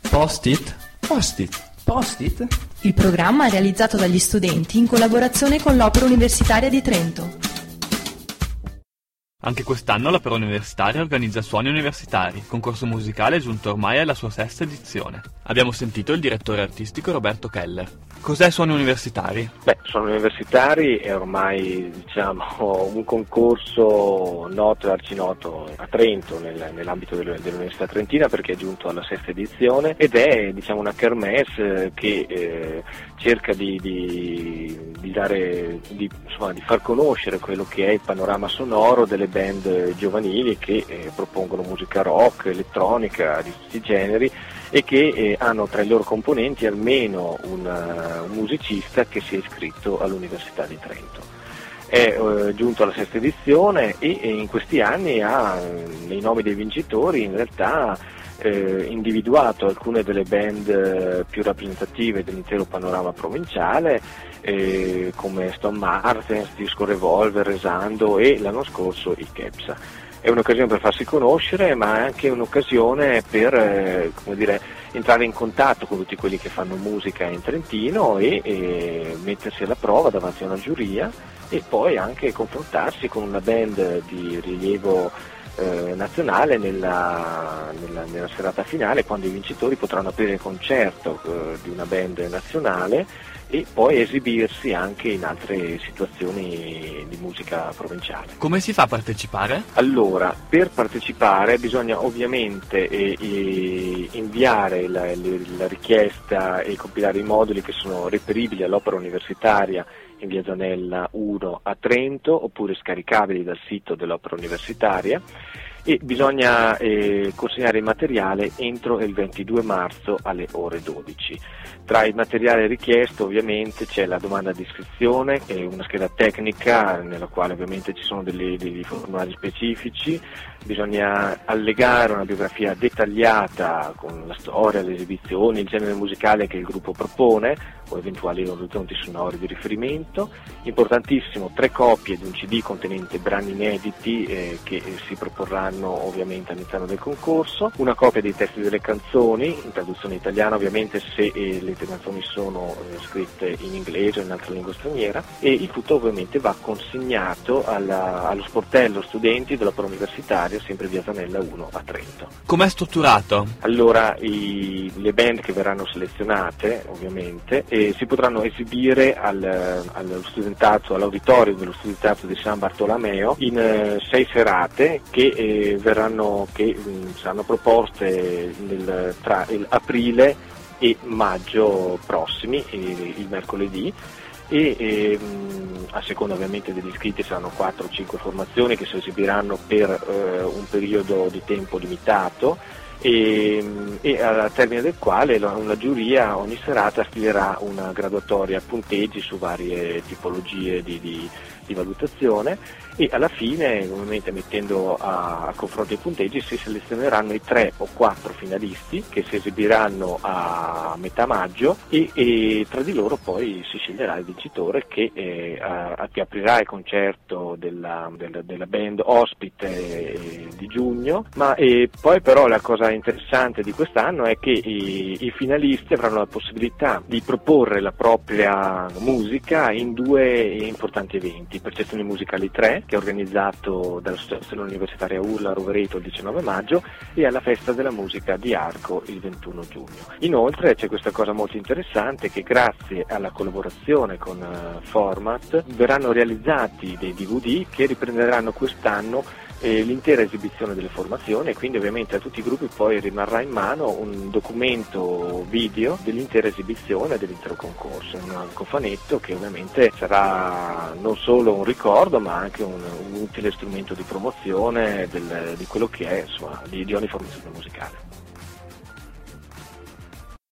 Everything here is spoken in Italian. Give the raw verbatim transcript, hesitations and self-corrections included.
Post-it? Post-it. Post-it? Il programma è realizzato dagli studenti in collaborazione con l'Opera Universitaria di Trento. Anche quest'anno l'Opera Universitaria organizza Suoni Universitari, concorso musicale giunto ormai alla sua sesta edizione. Abbiamo sentito il direttore artistico Roberto Keller. Cos'è Suoni Universitari? Beh, Suoni Universitari è ormai, diciamo, un concorso noto e arcinoto a Trento, nel, nell'ambito delle, dell'Università Trentina, perché è giunto alla sesta edizione ed è, diciamo, una kermesse che eh, cerca di, di, di, dare, di, insomma, di far conoscere quello che è il panorama sonoro delle band giovanili che eh, propongono musica rock, elettronica, di tutti i generi, e che eh, hanno tra i loro componenti almeno un, uh, un musicista che si è iscritto all'Università di Trento. È uh, giunto alla sesta edizione e, e in questi anni ha, nei nomi dei vincitori, in realtà eh, individuato alcune delle band eh, più rappresentative dell'intero panorama provinciale, eh, come Stone Martens, Disco Revolver, Resando e l'anno scorso i Kepsa. È un'occasione per farsi conoscere, ma è anche un'occasione per eh, come dire, entrare in contatto con tutti quelli che fanno musica in Trentino e, e mettersi alla prova davanti a una giuria e poi anche confrontarsi con una band di rilievo eh, nazionale nella, nella, nella serata finale, quando i vincitori potranno aprire il concerto eh, di una band nazionale e poi esibirsi anche in altre situazioni di musica provinciale. Come si fa a partecipare? Allora, per partecipare bisogna ovviamente eh, eh, inviare la, la richiesta e compilare i moduli che sono reperibili all'Opera Universitaria in via Zanella uno a Trento, oppure scaricabili dal sito dell'Opera Universitaria, e bisogna eh, consegnare il materiale entro il ventidue marzo alle ore dodici. Tra il materiale richiesto ovviamente c'è la domanda di iscrizione e una scheda tecnica nella quale ovviamente ci sono delle, dei formulari specifici, bisogna allegare una biografia dettagliata con la storia, le esibizioni, il genere musicale che il gruppo propone o eventuali orizzonti sonori di riferimento. Importantissimo, tre copie di un C D contenente brani inediti eh, che eh, si proporranno ovviamente all'interno del concorso, una copia dei testi delle canzoni in traduzione italiana ovviamente se eh, le canzoni sono eh, scritte in inglese o in altra lingua straniera, e il tutto ovviamente va consegnato alla, allo sportello studenti dell'Opera Universitaria, sempre via Zanella uno a Trento. Com'è strutturato? Allora, i, le band che verranno selezionate ovviamente eh, si potranno esibire al, allo studentato, all'auditorio dello studentato di San Bartolomeo in eh, sei serate che eh, verranno che mh, saranno proposte nel, tra il aprile e maggio prossimi, eh, il mercoledì, e eh, a seconda ovviamente degli iscritti saranno quattro o cinque formazioni che si esibiranno per eh, un periodo di tempo limitato e, e al termine del quale la, una giuria ogni serata stilerà una graduatoria a punteggi su varie tipologie di, di, di valutazione, e alla fine ovviamente mettendo a, a confronto i punteggi si selezioneranno i tre o quattro finalisti che si esibiranno a metà maggio e, e tra di loro poi si sceglierà il vincitore che, eh, a, che aprirà il concerto della, della, della band ospite eh, di giugno. Ma eh, poi però la cosa interessante di quest'anno è che i, i finalisti avranno la possibilità di proporre la propria musica in due importanti eventi: Percezioni Musicali tre, che è organizzato dall'Associazione Universitaria Urla Rovereto il diciannove maggio, e alla Festa della Musica di Arco il ventuno giugno. Inoltre c'è questa cosa molto interessante, che grazie alla collaborazione con uh, Format verranno realizzati dei D V D che riprenderanno quest'anno eh, l'intera esibizione delle formazioni, e quindi ovviamente a tutti i gruppi poi rimarrà in mano un documento video dell'intera esibizione dell'intero concorso, un cofanetto che ovviamente sarà non solo un ricordo ma anche un, un utile strumento di promozione del, di quello che è, insomma, di, di ogni formazione musicale.